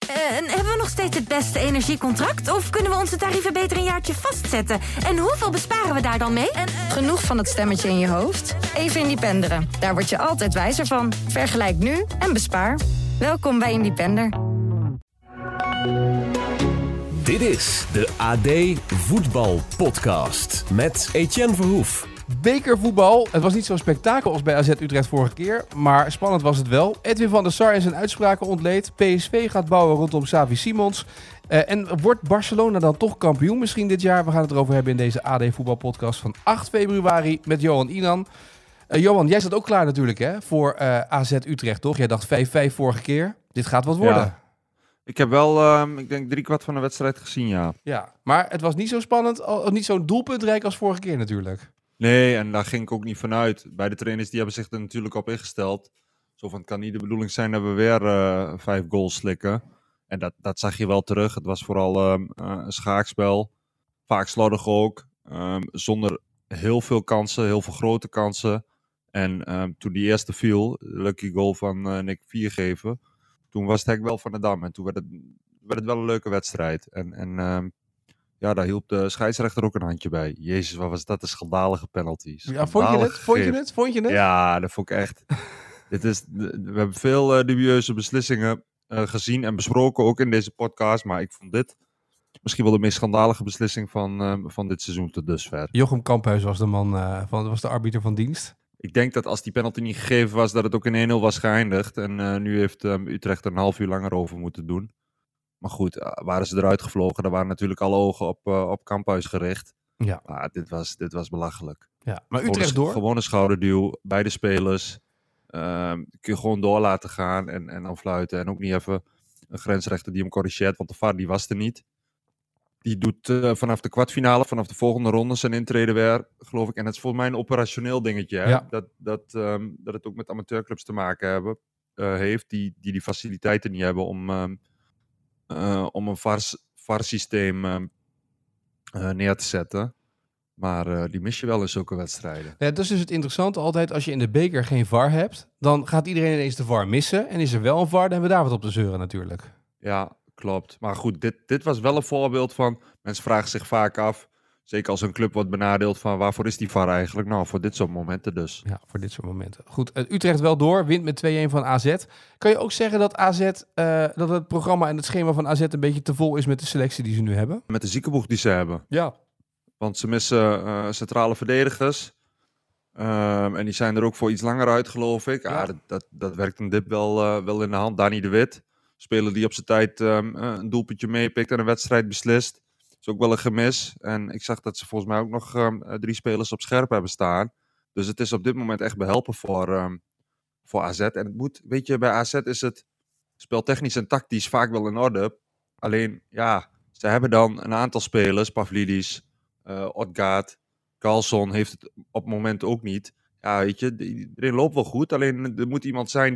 En hebben we nog steeds het beste energiecontract? Of kunnen we onze tarieven beter een jaartje vastzetten? En hoeveel besparen we daar dan mee? Genoeg van het stemmetje in je hoofd? Even Independeren. Daar word je altijd wijzer van. Vergelijk nu en bespaar. Welkom bij Independer. Dit is de AD Voetbal Podcast met Etienne Verhoef. Bekervoetbal. Het was niet zo'n spektakel als bij AZ Utrecht vorige keer, maar spannend was het wel. Edwin van der Sar in zijn uitspraken ontleed. PSV gaat bouwen rondom Xavi Simons. En wordt Barcelona dan toch kampioen misschien dit jaar? We gaan het erover hebben in deze AD Voetbal Podcast van 8 februari met Johan Inan. Johan, jij zat ook klaar natuurlijk hè, voor AZ Utrecht, toch? Jij dacht 5-5 vorige keer. Dit gaat wat worden. Ja. Ik heb wel, ik denk 3/4 van de wedstrijd gezien, ja. Ja, maar het was niet zo spannend, niet zo'n doelpuntrijk als vorige keer natuurlijk. Nee, en daar ging ik ook niet vanuit. Beide trainers die hebben zich er natuurlijk op ingesteld. Zo van, het kan niet de bedoeling zijn dat we weer 5 goals slikken. En dat zag je wel terug. Het was vooral een schaakspel. Vaak slordig ook. Zonder heel veel kansen, heel veel grote kansen. En toen die eerste viel, de lucky goal van Nick Viergever, toen was het hek wel van de dam. En toen werd het wel een leuke wedstrijd. Ja, daar hielp de scheidsrechter ook een handje bij. Jezus, wat was dat een schandalige penalties. Ja, vond je het? Ja, dat vond ik echt. We hebben veel dubieuze beslissingen gezien en besproken, ook in deze podcast. Maar ik vond dit misschien wel de meest schandalige beslissing van dit seizoen tot dusver. Jochem Kamphuis was de man, was de arbiter van dienst. Ik denk dat als die penalty niet gegeven was, dat het ook in 1-0 was geëindigd. En nu heeft Utrecht er een half uur langer over moeten doen. Maar goed, waren ze eruit gevlogen, dan waren natuurlijk alle ogen op Kamphuis gericht. Ja. Maar dit was belachelijk. Ja, maar Utrecht door? Gewoon een schouderduw, beide spelers. Kun je gewoon door laten gaan en dan fluiten. En ook niet even een grensrechter die hem corrigeert, want de VAR die was er niet. Die doet vanaf de kwartfinale, vanaf de volgende ronde zijn intrede weer, geloof ik. En het is volgens mij een operationeel dingetje. Hè? Ja. Dat het ook met amateurclubs te maken heeft die faciliteiten niet hebben om een VAR-systeem neer te zetten. Maar die mis je wel in zulke wedstrijden. Ja, dat is dus het interessante altijd. Als je in de beker geen VAR hebt, dan gaat iedereen ineens de VAR missen. En is er wel een VAR, dan hebben we daar wat op te zeuren natuurlijk. Ja, klopt. Maar goed, dit was wel een voorbeeld van, mensen vragen zich vaak af, zeker als een club wordt benadeeld, van waarvoor is die VAR eigenlijk? Nou, voor dit soort momenten dus. Ja, voor dit soort momenten. Goed, Utrecht wel door, wint met 2-1 van AZ. Kan je ook zeggen dat AZ, dat het programma en het schema van AZ een beetje te vol is met de selectie die ze nu hebben? Met de ziekenboeg die ze hebben. Ja. Want ze missen centrale verdedigers. En die zijn er ook voor iets langer uit, geloof ik. Ja. Dat werkt een dip wel in de hand. Dani de Wit, speler die op zijn tijd een doelpuntje meepikt en een wedstrijd beslist. Is ook wel een gemis. En ik zag dat ze volgens mij ook nog 3 spelers op scherp hebben staan. Dus het is op dit moment echt behelpen voor AZ. En het moet, weet je, bij AZ is het speltechnisch en tactisch vaak wel in orde. Alleen, ja, ze hebben dan een aantal spelers, Pavlidis, Odgaard, Carlson heeft het op het moment ook niet. Ja, weet je, iedereen loopt wel goed. Alleen er moet iemand zijn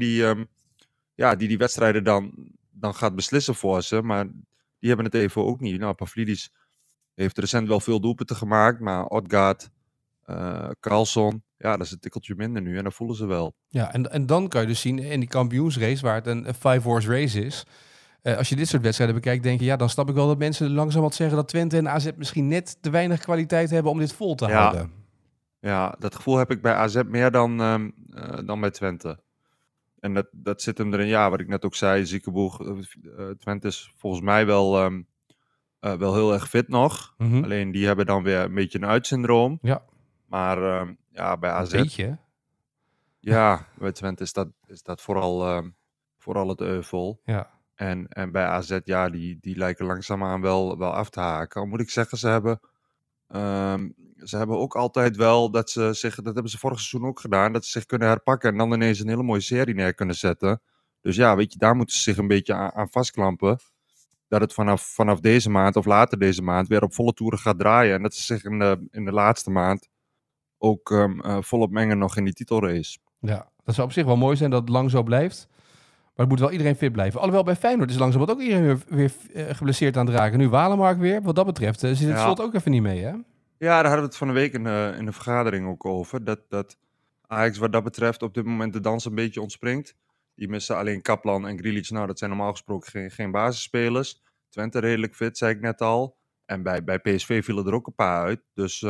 die wedstrijden dan gaat beslissen voor ze. Maar die hebben het even ook niet. Nou, Pavlidis heeft recent wel veel doelpunten gemaakt. Maar Odgaard, Carlson, ja, dat is een tikkeltje minder nu. En dat voelen ze wel. Ja, en dan kan je dus zien in die kampioensrace, waar het een 5-horse race is. Als je dit soort wedstrijden bekijkt, denk je, ja, dan snap ik wel dat mensen langzaam wat zeggen dat Twente en AZ misschien net te weinig kwaliteit hebben om dit vol te houden. Ja, dat gevoel heb ik bij AZ meer dan bij Twente. En dat zit hem erin, ja, wat ik net ook zei, Ziekenboeg. Twente is volgens mij wel heel erg fit nog. Mhm. Alleen die hebben dan weer een beetje een uitsyndroom. Ja. Maar ja, bij AZ... Een beetje. Ja, bij Twente is dat vooral het euvel. Ja. En bij AZ, ja, die lijken langzaamaan wel af te haken. Al moet ik zeggen, ze hebben ook altijd wel dat hebben ze vorig seizoen ook gedaan, dat ze zich kunnen herpakken en dan ineens een hele mooie serie neer kunnen zetten. Dus ja, weet je, daar moeten ze zich een beetje aan vastklampen. Dat het vanaf deze maand of later deze maand weer op volle toeren gaat draaien. En dat ze zich in de laatste maand ook volop mengen nog in die titelrace. Ja, dat zou op zich wel mooi zijn dat het lang zo blijft. Maar het moet wel iedereen fit blijven. Alhoewel bij Feyenoord is langzaam ook iedereen weer geblesseerd aan het raken. Nu Walemark weer. Wat dat betreft zit het slot ook even niet mee, hè? Ja, daar hadden we het van de week in de vergadering ook over. Dat Ajax wat dat betreft op dit moment de dans een beetje ontspringt. Die missen alleen Kaplan en Grealish. Nou, dat zijn normaal gesproken geen basisspelers. Twente redelijk fit, zei ik net al. En bij PSV vielen er ook een paar uit. Dus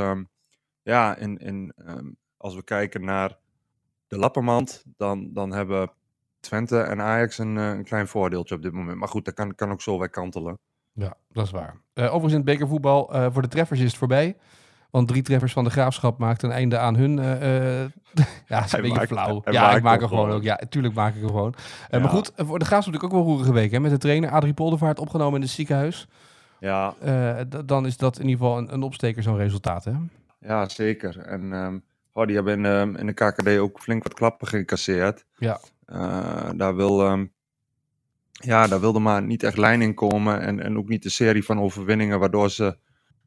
als we kijken naar de lappenmand, dan hebben Twente en Ajax een klein voordeeltje op dit moment. Maar goed, dat kan ook zo weer kantelen. Ja, dat is waar. Overigens in het bekervoetbal, voor de treffers is het voorbij. Want 3 treffers van de Graafschap maakten een einde aan hun... ja, dat is een beetje flauw. Ja, ik maak hem gewoon ook. Ja, tuurlijk maak ik hem gewoon. Maar goed, voor de Graafschap natuurlijk ook wel roerige week. Hè, met de trainer Adrie Poldervaart opgenomen in het ziekenhuis. Ja. Dan is dat in ieder geval een opsteker, zo'n resultaat, hè? Ja, zeker. En die hebben in de KKD ook flink wat klappen geïncasseerd. Ja. Daar wilde maar niet echt lijn in komen. En ook niet een serie van overwinningen, waardoor ze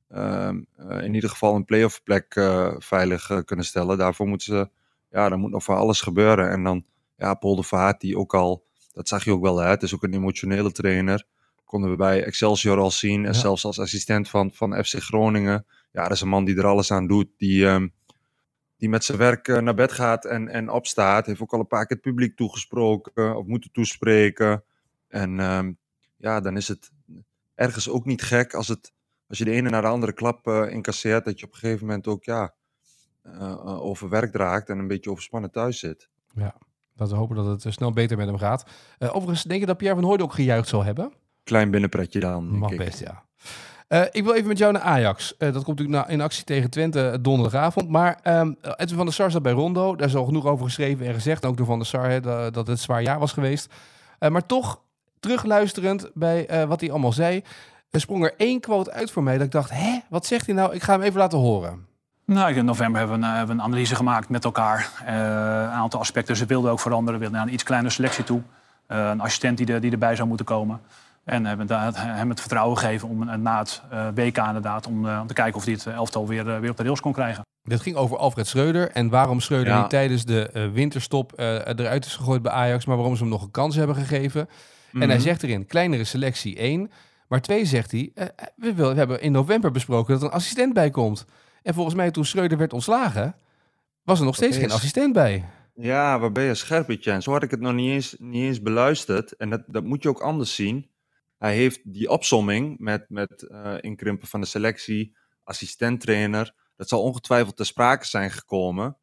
in ieder geval een play-off plek veilig kunnen stellen. Daarvoor moeten ze, er moet nog van alles gebeuren. En dan, Poldervaart, die ook al, dat zag je ook wel, hè, het is ook een emotionele trainer. Konden we bij Excelsior al zien. En zelfs als assistent van FC Groningen. Ja, dat is een man die er alles aan doet. Die met zijn werk naar bed gaat en opstaat. Heeft ook al een paar keer het publiek toegesproken. Of moeten toespreken. En dan is het ergens ook niet gek als je de ene naar de andere klap incasseert. Dat je op een gegeven moment ook overwerkt raakt. En een beetje overspannen thuis zit. Ja, laten we hopen dat het snel beter met hem gaat. Overigens, denk je dat Pierre van Hooijdonk gejuicht zal hebben? Klein binnenpretje dan. Mag best, ja. Ik wil even met jou naar Ajax. Dat komt natuurlijk in actie tegen Twente donderdagavond. Maar Edwin van der Sar zat bij Rondo. Daar is al genoeg over geschreven en gezegd. Ook door Van der Sar, dat het een zwaar jaar was geweest. Maar toch, terugluisterend bij wat hij allemaal zei, sprong er 1 quote uit voor mij. Dat ik dacht, wat zegt hij nou? Ik ga hem even laten horen. Nou, in november hebben we een analyse gemaakt met elkaar. Een aantal aspecten. Ze wilden ook veranderen. We wilden naar een iets kleinere selectie toe. Een assistent die erbij zou moeten komen. En hebben hem het vertrouwen gegeven om na het WK inderdaad... om te kijken of hij het elftal weer op de rails kon krijgen. Dit ging over Alfred Schreuder en waarom Schreuder niet tijdens de winterstop eruit is gegooid bij Ajax, maar waarom ze hem nog een kans hebben gegeven. Mm-hmm. En hij zegt erin, kleinere selectie 1. Maar 2 zegt hij, we hebben in november besproken dat er een assistent bij komt. En volgens mij toen Schreuder werd ontslagen, was er nog steeds geen assistent bij. Ja, waar ben je scherp, Etienne? Zo had ik het nog niet eens beluisterd. En dat moet je ook anders zien. Hij heeft die opsomming met inkrimpen van de selectie, assistenttrainer. Dat zal ongetwijfeld ter sprake zijn gekomen.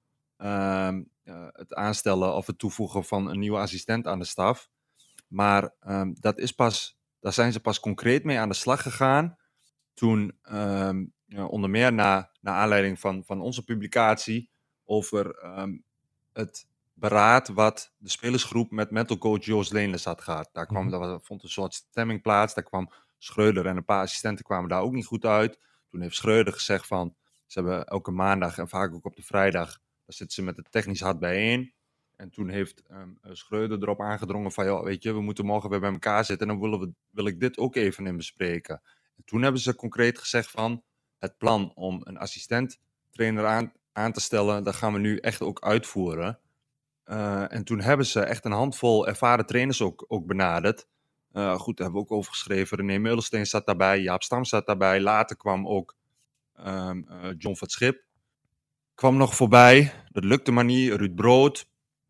Het aanstellen of het toevoegen van een nieuwe assistent aan de staf. Maar daar zijn ze pas concreet mee aan de slag gegaan. Toen, onder meer na aanleiding van onze publicatie over het beraad wat de spelersgroep met mentalcoach Joost Leenles had gehad. Daar vond een soort stemming plaats. Daar kwam Schreuder en een paar assistenten kwamen daar ook niet goed uit. Toen heeft Schreuder gezegd van, ze hebben elke maandag en vaak ook op de vrijdag, daar zitten ze met het technisch hart bijeen. En toen heeft Schreuder erop aangedrongen van, ja, weet je, we moeten morgen weer bij elkaar zitten en dan wil ik dit ook even in bespreken. En toen hebben ze concreet gezegd van, het plan om een assistent-trainer aan te stellen, dat gaan we nu echt ook uitvoeren. En toen hebben ze echt een handvol ervaren trainers ook benaderd. Goed, daar hebben we ook over geschreven. René Meulensteen zat daarbij, Jaap Stam zat daarbij. Later kwam ook John van 't Schip. Kwam nog voorbij, dat lukte maar niet. Ruud Brood.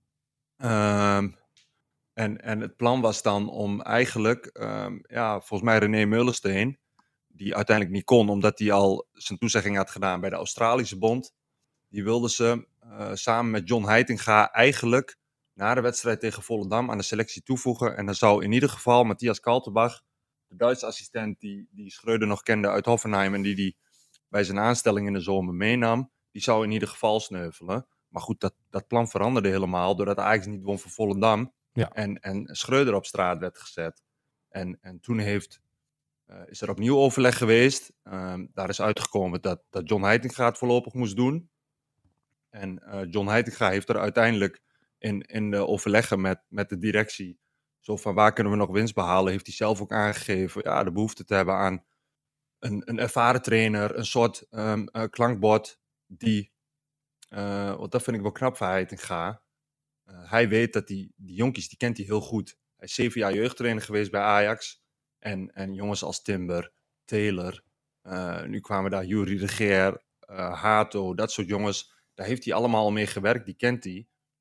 En het plan was dan om eigenlijk, volgens mij René Meulensteen, die uiteindelijk niet kon, omdat hij al zijn toezegging had gedaan bij de Australische Bond. Die wilden ze samen met John Heitinga eigenlijk na de wedstrijd tegen Volendam aan de selectie toevoegen. En dan zou in ieder geval Matthias Kaltenbach, de Duitse assistent die Schreuder nog kende uit Hoffenheim en die bij zijn aanstelling in de zomer meenam, die zou in ieder geval sneuvelen. Maar goed, dat plan veranderde helemaal doordat Ajax niet won van Volendam. Ja. En Schreuder op straat werd gezet. En toen is er opnieuw overleg geweest. Daar is uitgekomen dat John Heitinga het voorlopig moest doen. En John Heitinga heeft er uiteindelijk in de overleggen met de directie, zo van waar kunnen we nog winst behalen, heeft hij zelf ook aangegeven de behoefte te hebben aan een ervaren trainer, een soort klankbord die, want dat vind ik wel knap van Heitinga. Hij weet dat die jonkies, die kent hij heel goed. Hij is 7 jaar jeugdtrainer geweest bij Ajax. En jongens als Timber, Taylor, nu kwamen daar Yuri de Geer, Hato, dat soort jongens. Daar heeft hij allemaal al mee gewerkt, die kent hij.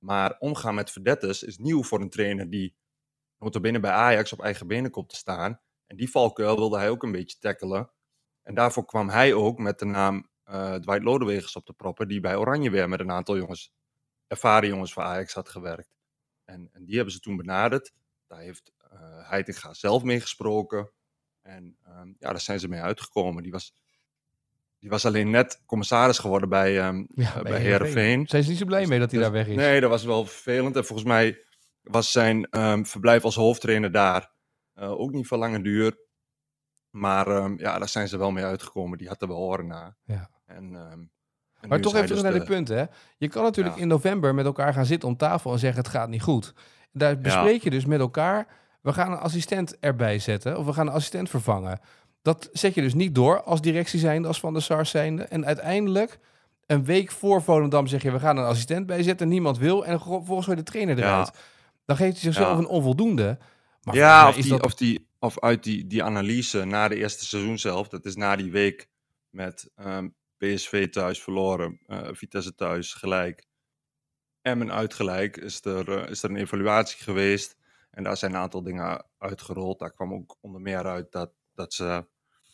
Maar omgaan met verdetters is nieuw voor een trainer die nota bene bij Ajax op eigen benen komt te staan. En die valkuil wilde hij ook een beetje tackelen. En daarvoor kwam hij ook met de naam Dwight Lodewegers op te proppen, die bij Oranje weer met een aantal ervaren jongens van Ajax had gewerkt. En die hebben ze toen benaderd. Daar heeft Heitinga zelf mee gesproken. En daar zijn ze mee uitgekomen. Die was alleen net commissaris geworden bij Heerenveen. Zijn ze niet zo blij mee dat hij daar weg is? Nee, dat was wel vervelend. En volgens mij was zijn verblijf als hoofdtrainer daar ook niet van lange duur. Maar daar zijn ze wel mee uitgekomen. Die had er wel horen na. Ja. Maar toch even terug naar dit punt, hè. Je kan natuurlijk in november met elkaar gaan zitten om tafel en zeggen het gaat niet goed. Daar bespreek je dus met elkaar, we gaan een assistent erbij zetten of we gaan een assistent vervangen. Dat zet je dus niet door als directie zijnde, als Van der Sar zijnde. En uiteindelijk, een week voor Volendam zeg je, we gaan een assistent bijzetten, niemand wil. En vervolgens gooi je de trainer eruit. Dan geeft hij zichzelf een onvoldoende. Maar of uit die analyse na de eerste seizoen zelf, dat is na die week met PSV thuis verloren, Vitesse thuis gelijk, Emmen uitgelijk, is er een evaluatie geweest. En daar zijn een aantal dingen uitgerold. Daar kwam ook onder meer uit dat ze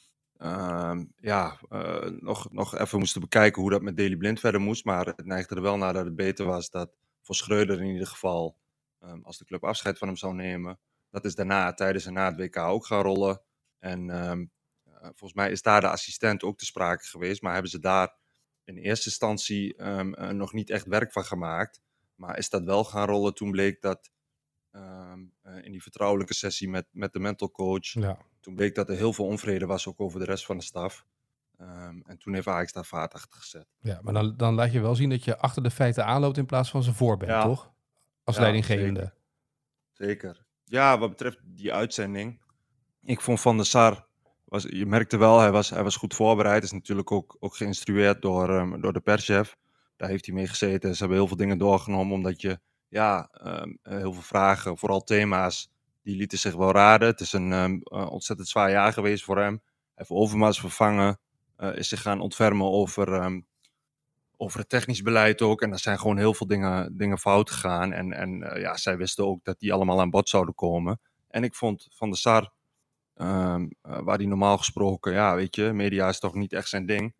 nog even moesten bekijken hoe dat met Daley Blind verder moest. Maar het neigde er wel naar dat het beter was dat voor Schreuder in ieder geval, als de club afscheid van hem zou nemen, dat is daarna, tijdens en na het WK ook gaan rollen. En volgens mij is daar de assistent ook te sprake geweest. Maar hebben ze daar in eerste instantie nog niet echt werk van gemaakt. Maar is dat wel gaan rollen toen bleek dat in die vertrouwelijke sessie met de mental coach, toen bleek dat er heel veel onvrede was ook over de rest van de staf. En toen heeft Ajax daar vaart achter gezet. Ja, maar dan laat je wel zien dat je achter de feiten aanloopt in plaats van ze voor bent, toch? Als leidinggevende. Zeker. Ja, wat betreft die uitzending. Ik vond Van der Sar, je merkte wel, hij was goed voorbereid. Is natuurlijk ook geïnstrueerd door de perschef. Daar heeft hij mee gezeten. Ze hebben heel veel dingen doorgenomen, omdat je heel veel vragen, vooral thema's, die lieten zich wel raden. Het is een ontzettend zwaar jaar geweest voor hem. Hij heeft Overmars vervangen, is zich gaan ontfermen over het technisch beleid ook. En er zijn gewoon heel veel dingen fout gegaan. En zij wisten ook dat die allemaal aan bod zouden komen. En ik vond Van der Sar, waar die normaal gesproken, weet je, media is toch niet echt zijn ding.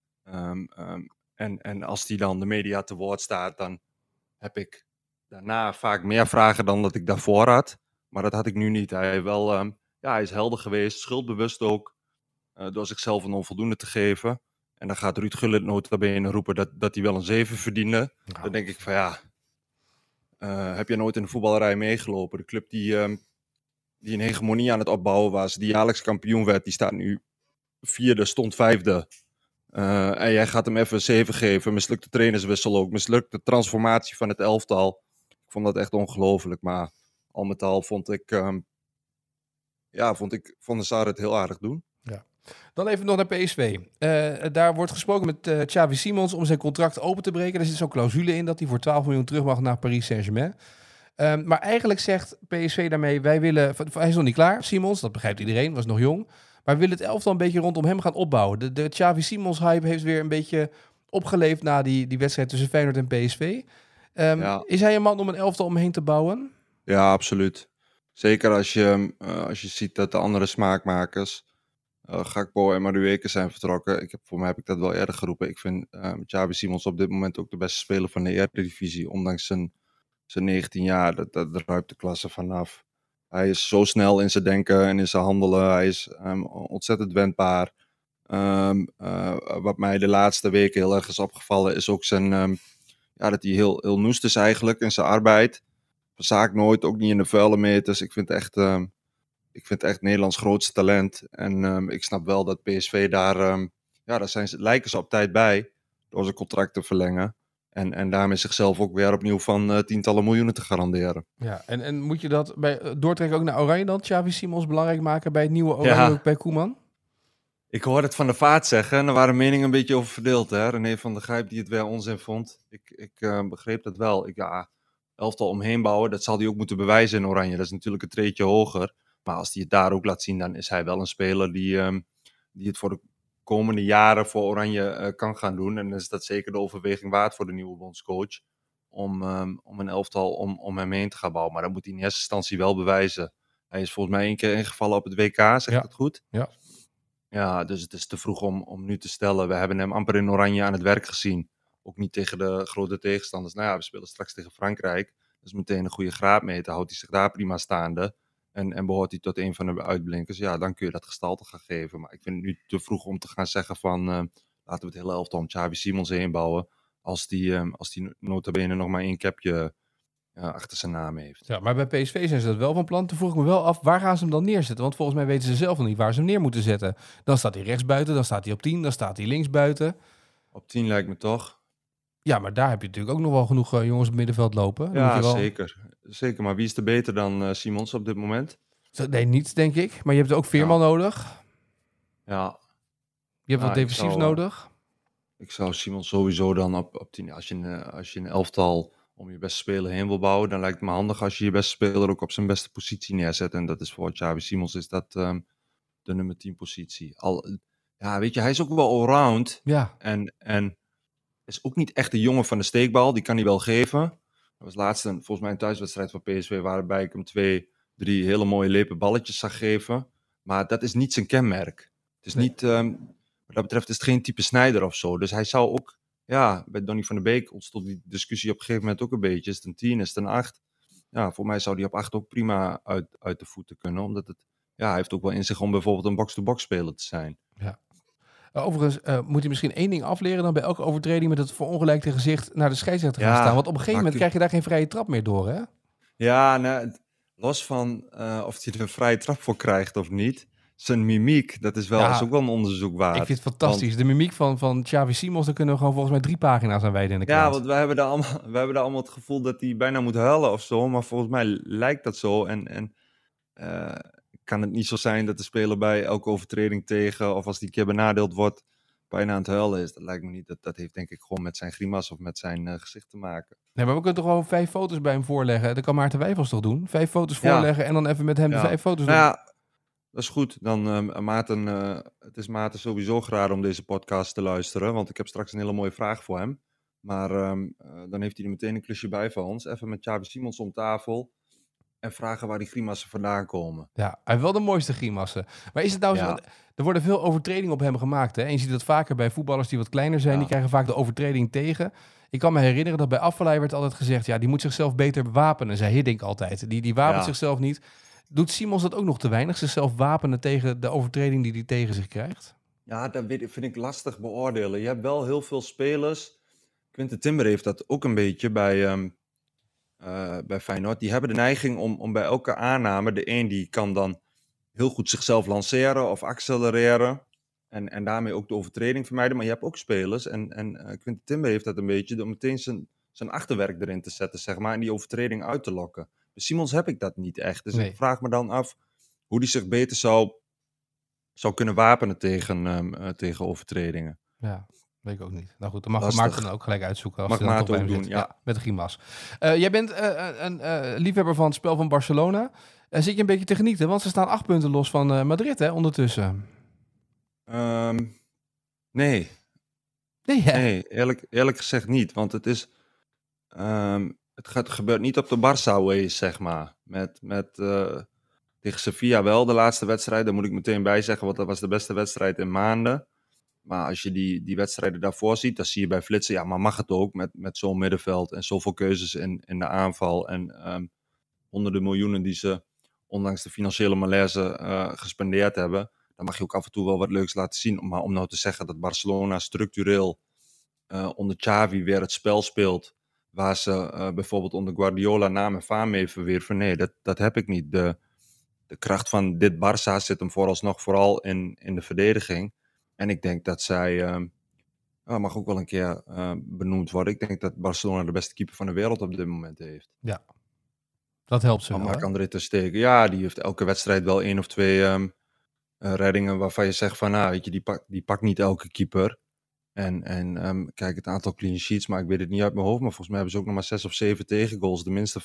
En als die dan de media te woord staat, dan heb ik daarna vaak meer vragen dan dat ik daarvoor had. Maar dat had ik nu niet. Hij is helder geweest, schuldbewust ook, door zichzelf een onvoldoende te geven. En dan gaat Ruud Gullit nota bene roepen dat hij wel een 7 verdiende. Nou. Dan denk ik van heb je nooit in de voetballerij meegelopen? De club die een hegemonie aan het opbouwen was, die jaarlijks kampioen werd, die staat nu 4e, stond 5e. En jij gaat hem even een 7 geven. Mislukte trainerswissel ook. Mislukte transformatie van het elftal. Ik vond dat echt ongelooflijk. Maar al met al vond ik Van der Sar het heel aardig doen. Ja. Dan even nog naar PSV. Daar wordt gesproken met Xavi Simons om zijn contract open te breken. Er zit zo'n clausule in dat hij voor 12 miljoen terug mag naar Paris Saint-Germain. Maar eigenlijk zegt PSV daarmee, hij is nog niet klaar, Simons, dat begrijpt iedereen, was nog jong. Maar we willen het elftal een beetje rondom hem gaan opbouwen. De Xavi Simons hype heeft weer een beetje opgeleefd na die wedstrijd tussen Feyenoord en PSV. Is hij een man om een elftal omheen te bouwen? Ja, absoluut. Zeker als je ziet dat de andere smaakmakers, Gakpo en Madueke, zijn vertrokken. Voor mij heb ik dat wel eerder geroepen. Ik vind Xavi Simons op dit moment ook de beste speler van de Eredivisie. Ondanks zijn 19 jaar, dat ruikt de klasse vanaf. Hij is zo snel in zijn denken en in zijn handelen. Hij is ontzettend wendbaar. Wat mij de laatste weken heel erg is opgevallen, is ook dat hij heel noest is eigenlijk in zijn arbeid. Verzaakt nooit, ook niet in de vuile meters. Ik vind echt Nederlands grootste talent. En ik snap wel dat PSV daar lijken ze op tijd bij door zijn contract te verlengen. En daarmee zichzelf ook weer opnieuw van tientallen miljoenen te garanderen. Ja, en moet je dat doortrekken ook naar Oranje dan? Xavi Simons belangrijk maken bij het nieuwe Oranje, ook bij Koeman? Ik hoorde het Van der Vaart zeggen en er waren meningen een beetje over verdeeld. Hè? René van der Gijp die het weer onzin vond. Ik begreep dat wel. Elftal omheen bouwen, dat zal hij ook moeten bewijzen in Oranje. Dat is natuurlijk een treedje hoger. Maar als hij het daar ook laat zien, dan is hij wel een speler die het voor de komende jaren voor Oranje kan gaan doen. En dan is dat zeker de overweging waard voor de nieuwe bondscoach. om een elftal om hem heen te gaan bouwen. Maar dat moet hij in eerste instantie wel bewijzen. Hij is volgens mij 1 keer ingevallen op het WK, zeg ik dat goed? Ja. Ja, dus het is te vroeg om nu te stellen. We hebben hem amper in oranje aan het werk gezien. Ook niet tegen de grote tegenstanders. Nou ja, we spelen straks tegen Frankrijk. Dat is meteen een goede graadmeter. Houdt hij zich daar prima staande. En behoort hij tot een van de uitblinkers. Ja, dan kun je dat gestalte gaan geven. Maar ik vind het nu te vroeg om te gaan zeggen van... laten we het hele elftal om Xavi Simons heen bouwen. Als die nota bene nog maar 1 capje achter zijn naam heeft. Ja, maar bij PSV zijn ze dat wel van plan. Toen vroeg ik me wel af, waar gaan ze hem dan neerzetten? Want volgens mij weten ze zelf nog niet waar ze hem neer moeten zetten. Dan staat hij rechtsbuiten, dan staat hij op 10, dan staat hij linksbuiten. Op 10 lijkt me toch. Ja, maar daar heb je natuurlijk ook nog wel genoeg jongens op het middenveld lopen. Dan moet Ja, je wel... zeker. Maar wie is er beter dan Simons op dit moment? Nee, niet denk ik. Maar je hebt ook Veerman nodig. Ja. Je hebt wat defensiefs nodig. Ik zou Simons sowieso dan op 10... Als je een elftal om je beste speler heen wil bouwen, dan lijkt het me handig als je je beste speler ook op zijn beste positie neerzet. En dat is voor Xavi Simons is dat de nummer 10 positie. Ja, weet je, hij is ook wel allround. Ja. En is ook niet echt de jongen van de steekbal. Die kan hij wel geven. Dat was laatst volgens mij een thuiswedstrijd van PSV waarbij ik hem 2, 3 hele mooie lepe balletjes zag geven. Maar dat is niet zijn kenmerk. Het is niet, wat dat betreft is het geen type Sneijder of zo. Dus hij zou ook, bij Donny van der Beek ontstond die discussie op een gegeven moment ook een beetje. Is het een 10, is het een 8? Ja, voor mij zou die op 8 ook prima uit de voeten kunnen. Omdat hij heeft ook wel in zich om bijvoorbeeld een box-to-box speler te zijn. Ja. Overigens moet hij misschien 1 ding afleren dan bij elke overtreding met het verongelijkte gezicht naar de scheidsrechter gaan staan. Want op een gegeven moment krijg je daar geen vrije trap meer door, hè? Ja, los van of hij er een vrije trap voor krijgt of niet. Zijn mimiek, dat is ook wel een onderzoek waard. Ik vind het fantastisch. De mimiek van Xavi Simons, daar kunnen we gewoon volgens mij 3 pagina's aan wijden in de krant. Ja, want we hebben daar allemaal het gevoel dat hij bijna moet huilen of zo. Maar volgens mij lijkt dat zo. En kan het niet zo zijn dat de speler bij elke overtreding tegen, of als die een keer benadeeld wordt, bijna aan het huilen is. Dat lijkt me niet. Dat heeft denk ik gewoon met zijn grimas of met zijn gezicht te maken. Nee, maar we kunnen toch gewoon 5 foto's bij hem voorleggen. Dat kan Maarten Wijfels toch doen? 5 foto's voorleggen en dan even met hem de 5 foto's doen. Ja, dat is goed. Dan het is Maarten sowieso geraden om deze podcast te luisteren, want ik heb straks een hele mooie vraag voor hem. Maar dan heeft hij er meteen een klusje bij van ons. Even met Xavi Simons om tafel. En vragen waar die grimassen vandaan komen. Ja, hij heeft wel de mooiste grimassen. Maar is het nou zo... Er worden veel overtredingen op hem gemaakt. Hè? En je ziet dat vaker bij voetballers die wat kleiner zijn. Die krijgen vaak de overtreding tegen. Ik kan me herinneren dat bij Afvallei werd altijd gezegd... ja, die moet zichzelf beter bewapenen, zei Hiddink altijd. Die wapent zichzelf niet. Doet Simons dat ook nog te weinig? Zichzelf wapenen tegen de overtreding die hij tegen zich krijgt? Ja, dat vind ik lastig beoordelen. Je hebt wel heel veel spelers. Quinten Timber heeft dat ook een beetje bij Feyenoord. Die hebben de neiging om bij elke aanname... de een die kan dan heel goed zichzelf lanceren of accelereren... en daarmee ook de overtreding vermijden. Maar je hebt ook spelers, en Quinten Timber heeft dat een beetje... om meteen zijn achterwerk erin te zetten, zeg maar... en die overtreding uit te lokken. Bij Simons heb ik dat niet echt. Dus ik vraag me dan af hoe die zich beter zou kunnen wapenen tegen overtredingen. Ja. Weet ik ook niet. Nou goed, dan mag Maarten dan ook gelijk uitzoeken. Als mag dan Maarten ook doen, zit. Ja, met de grimas. Jij bent een liefhebber van het spel van Barcelona. Zit je een beetje te genieten? Want ze staan 8 punten los van Madrid, hè, ondertussen. Nee. Nee, eerlijk gezegd niet. Want het is... het gebeurt niet op de Barça-way, zeg maar. Tegen Sevilla wel, de laatste wedstrijd. Daar moet ik meteen bij zeggen, want dat was de beste wedstrijd in maanden. Maar als je die wedstrijden daarvoor ziet, dan zie je bij flitsen, ja, maar mag het ook met zo'n middenveld en zoveel keuzes in de aanval en honderden miljoenen die ze, ondanks de financiële malaise, gespendeerd hebben. Dan mag je ook af en toe wel wat leuks laten zien. Maar om nou te zeggen dat Barcelona structureel onder Xavi weer het spel speelt, waar ze bijvoorbeeld onder Guardiola naam en faam mee verwierven, nee, dat heb ik niet. De kracht van dit Barça zit hem vooralsnog vooral in de verdediging. En ik denk dat zij, mag ook wel een keer benoemd worden. Ik denk dat Barcelona de beste keeper van de wereld op dit moment heeft. Ja, dat helpt ze wel. Marc-André ter Stegen, ja, die heeft elke wedstrijd wel 1 of 2 reddingen waarvan je zegt van, weet je, die pakt niet elke keeper. En kijk, het aantal clean sheets, maar ik weet het niet uit mijn hoofd, maar volgens mij hebben ze ook nog maar 6 of 7 tegengoals. De minste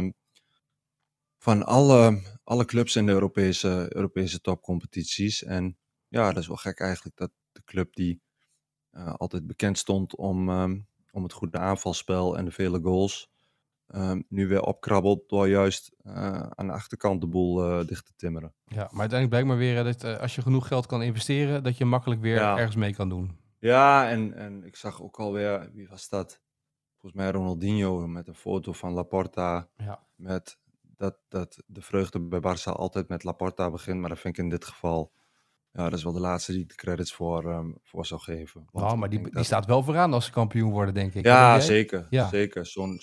van alle clubs in de Europese topcompetities. En ja, dat is wel gek eigenlijk dat de club die altijd bekend stond om om het goede aanvalspel en de vele goals nu weer opkrabbelt door juist aan de achterkant de boel dicht te timmeren. Ja, maar uiteindelijk blijkt maar weer dat als je genoeg geld kan investeren, dat je makkelijk weer ergens mee kan doen. Ja, en ik zag ook alweer, wie was dat? Volgens mij Ronaldinho met een foto van Laporta. Ja. Met dat de vreugde bij Barça altijd met Laporta begint. Maar dat vind ik in dit geval, dat is wel de laatste die ik de credits voor zou geven. Want Maar die staat wel vooraan als ze kampioen worden, denk ik. Ja, zeker. Ja. Zeker.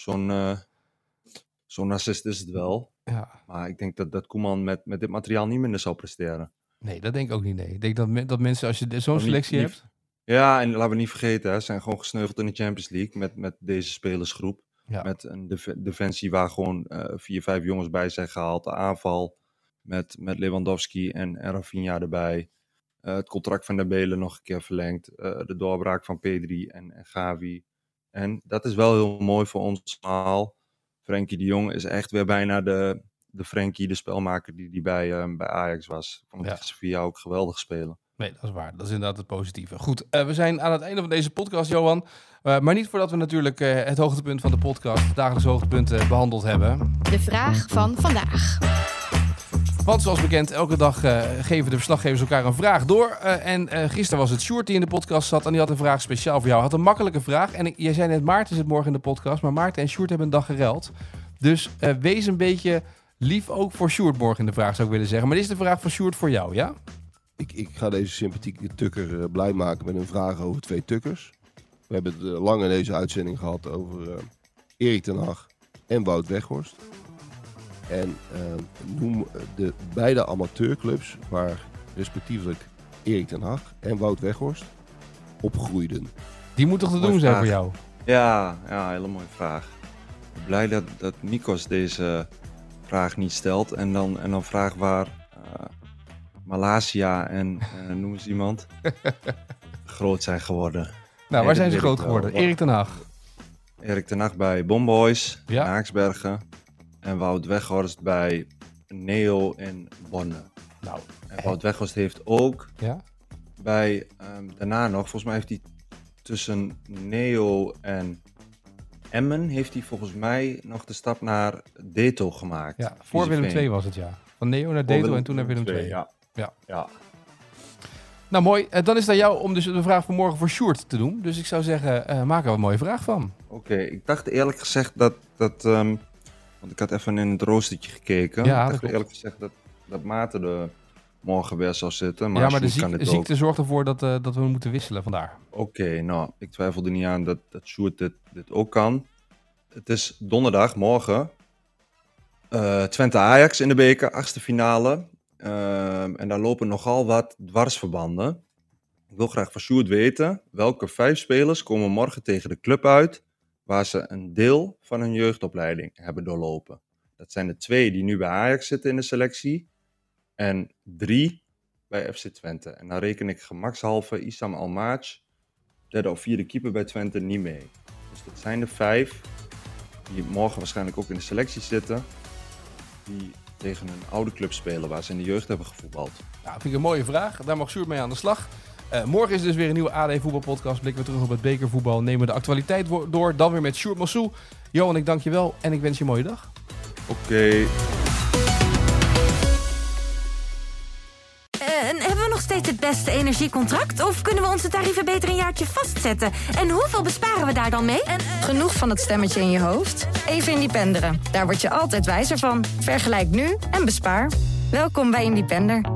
Zo'n narcist is het wel. Ja. Maar ik denk dat Koeman met dit materiaal niet minder zou presteren. Nee, dat denk ik ook niet. Nee. Ik denk dat mensen, als je zo'n selectie hebt... Ja, en laten we niet vergeten, ze zijn gewoon gesneuveld in de Champions League met deze spelersgroep. Ja. Met een defensie waar gewoon 4-5 jongens bij zijn gehaald. De aanval met Lewandowski en Rafinha erbij. Het contract van Dembele nog een keer verlengd. De doorbraak van Pedri en Gavi. En dat is wel heel mooi voor ons allemaal. Frenkie de Jong is echt weer bijna de Frenkie, de spelmaker die bij Ajax was. Ik vond het Sevilla ook geweldig spelen. Nee, dat is waar. Dat is inderdaad het positieve. Goed, we zijn aan het einde van deze podcast, Johan. Maar niet voordat we natuurlijk het hoogtepunt van de podcast, het dagelijks hoogtepunt, behandeld hebben. De vraag van vandaag. Want zoals bekend, elke dag geven de verslaggevers elkaar een vraag door. En gisteren was het Sjoerd die in de podcast zat en die had een vraag speciaal voor jou. Had een makkelijke vraag. En jij zei net, Maarten zit morgen in de podcast, maar Maarten en Sjoerd hebben een dag geruild. Dus wees een beetje lief ook voor Sjoerd morgen in de vraag, zou ik willen zeggen. Maar dit is de vraag van Sjoerd voor jou, ja? Ik ga deze sympathieke tukker blij maken met een vraag over 2 tukkers. We hebben het lang in deze uitzending gehad over Erik ten Hag en Wout Weghorst. En noem de beide amateurclubs waar respectievelijk Erik ten Hag en Wout Weghorst opgroeiden. Die moet toch te doen zijn voor jou? Ja, hele mooie vraag. Ik ben blij dat Nikos deze vraag niet stelt. En dan vraag waar Malasia en noem eens iemand groot zijn geworden. Nou, waar zijn ze groot geworden? Erik ten Hag. Erik ten Hag bij Bomboys, Haaksbergen. En Wout Weghorst bij Neo in Bonne. Nou, en Wout Weghorst heeft ook bij, daarna nog, volgens mij heeft hij tussen Neo en Emmen, heeft hij volgens mij nog de stap naar Deto gemaakt. Ja, voor Willem II was het, Van Neo naar Deto en toen naar Willem II. Ja. Nou, mooi. Dan is het aan jou om dus de vraag van morgen voor Sjoerd te doen. Dus ik zou zeggen, maak er een mooie vraag van. Oké, ik dacht eerlijk gezegd dat want ik had even in het roostertje gekeken. Ja, ik dacht eerlijk gezegd dat Maarten er morgen weer zou zitten. Maar de ziekte zorgt ervoor dat we moeten wisselen vandaar. Oké, nou, ik twijfel er niet aan dat Sjoerd dit ook kan. Het is donderdag, morgen. Twente-Ajax in de beker, 8e finale. En daar lopen nogal wat dwarsverbanden. Ik wil graag van Sjoerd weten, welke 5 spelers komen morgen tegen de club uit waar ze een deel van hun jeugdopleiding hebben doorlopen. Dat zijn de 2 die nu bij Ajax zitten in de selectie. En 3 bij FC Twente. En dan reken ik gemakshalve Issam Almaaj, 3e of 4e keeper bij Twente, niet mee. Dus dat zijn de 5 die morgen waarschijnlijk ook in de selectie zitten. Die tegen een oude club spelen waar ze in de jeugd hebben gevoetbald. Ja, vind ik een mooie vraag. Daar mag Sjoerd mee aan de slag. Morgen is dus weer een nieuwe AD voetbalpodcast. Blikken we terug op het bekervoetbal. Nemen we de actualiteit door. Dan weer met Sjoerd Massou. Johan, ik dank je wel en ik wens je een mooie dag. Oké. Hebben we nog steeds het beste energiecontract? Of kunnen we onze tarieven beter een jaartje vastzetten? En hoeveel besparen we daar dan mee? Genoeg van het stemmetje in je hoofd? Even Independeren. Daar word je altijd wijzer van. Vergelijk nu en bespaar. Welkom bij Independer.